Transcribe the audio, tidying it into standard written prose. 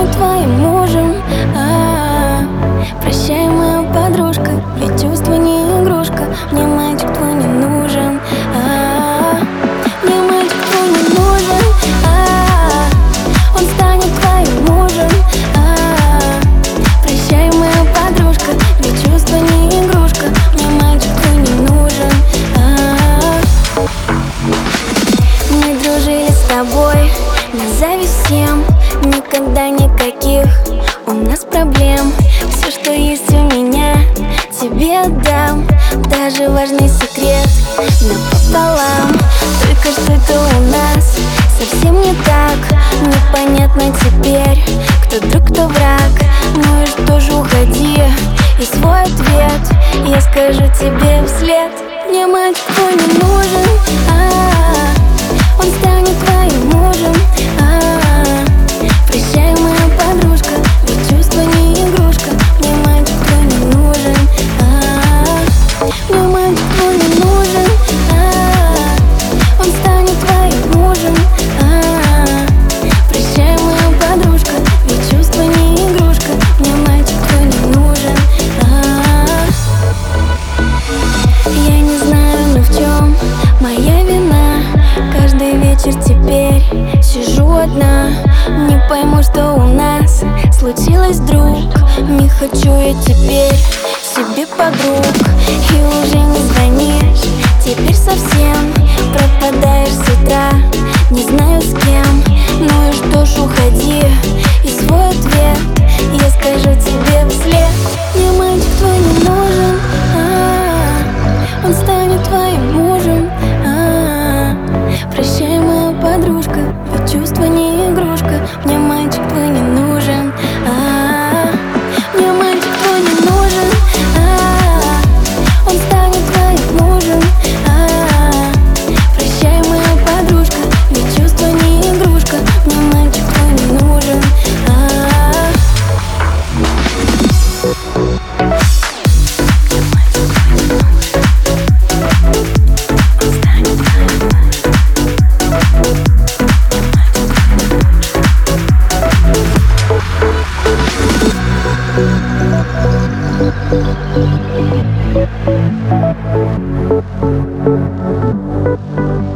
стану твоим мужем. Прощай, моя подружка, ведь чувство не игрушка. Мне мальчик твой не нужен. Мне мальчик твой не нужен. Он станет твоим мужем. Прощай, моя подружка, ведь чувство не игрушка. Мне мальчик твой не нужен. Мы дружили с тобой, назови всем. Никогда никаких у нас проблем. Все, что есть у меня, тебе отдам. Даже важный секрет напополам. Только что-то у нас совсем не так. Непонятно теперь, кто друг, кто враг. Ну и что же, уходи, и свой ответ я скажу тебе вслед. Мне мальчик твой не нужен. Он станет твоим мужем. Прощай, моя подружка, ведь чувство не игрушка. Мне мальчик твой не нужен. Мне мальчик твой не нужен. Он станет твоим мужем. Прощай, моя подружка, ведь чувство не игрушка. Мне мальчик твой не нужен. Я не знаю, но в чем моя вина. Каждый вечер теперь сижу одна. Не пойму, что у нас случилось, друг. Не хочу я теперь себе подруг. И уже не звонишь, теперь совсем пропадаешь с утра. Не знаю с кем, ну и что ж, уходи, и свой ответ я скажу тебе вслед. Мне мальчик твой не нужен. Он станет твоим мужем. Прощай, моя подружка, ведь чувство не игрушка. Мне мальчик твой не нужен. Мне мальчик твой не нужен. Он станет твоим мужем. Прощай, моя подружка, ведь чувство не игрушка. Мне мальчик твой не нужен. Thank you.